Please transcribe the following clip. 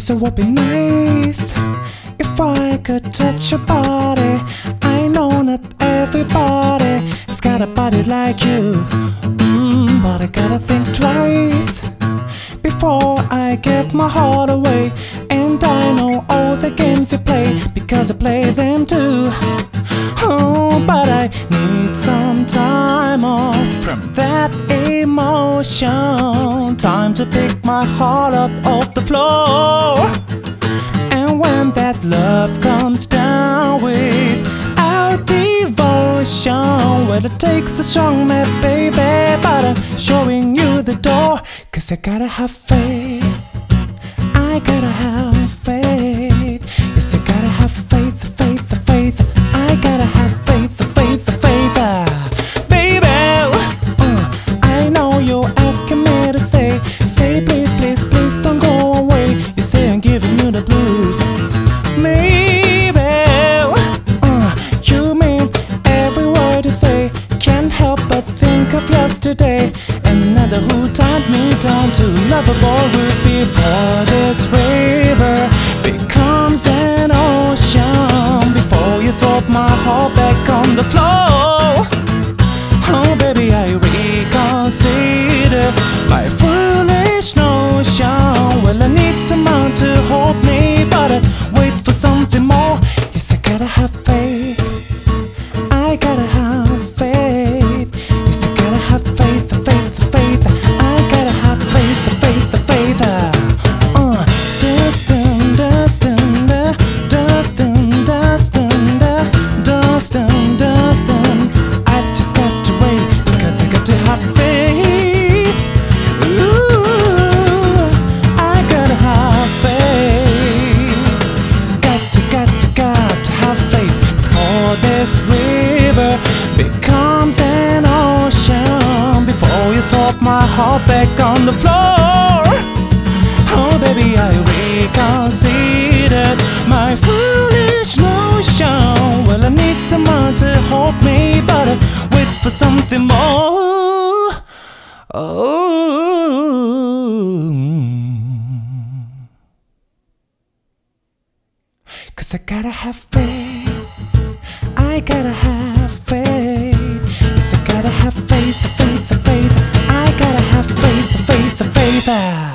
So it would be nice if I could touch your body. I know not everybody's got a body like you, but I gotta think twice before I give my heart away. And I know all the games you play because I play them too. Oh, but I need some time off from that emotion. Time to pick my heart up off the floor. And when that love comes down without devotion, well, it takes a strong man, baby, but I'm showing you the door. 'Cause I gotta have faith, I gotta have faith. Yes, I gotta have faith, faith, faith. I gotta have faith, faith, faith. Baby, I know you're asking me to stay. Say please, please, please don't go away. You say I'm giving you the blues. Maybe you mean every word you say. Can't help but think of yesterday. Another who tied me down to lovable rules. Before this river becomes an ocean, before you throw my heart back on the floor. Oh baby, I reconsider my foolish notion. Well, I need someone to hold me, but I wait for something more. Yes, I gotta have faith, I gotta have faith. Yes, I gotta have faith, faith, faith. I gotta have faith, faith, faith. Dustin, Dustin, Dustin, Dustin, Dustin, Dustin. I've just got to wait because I got to have faith. Ooh, I gotta have faith. Got to have faith before this river becomes an ocean. Before you throw my heart back on the floor. Oh baby, I reconsidered my foolish notion. Well, I need someone to hold me, but I wait for something more. Oh, 'cause I gotta have faith, I gotta have faith. Yes, I gotta have faith, faith, faith. I gotta have faith, faith, faith.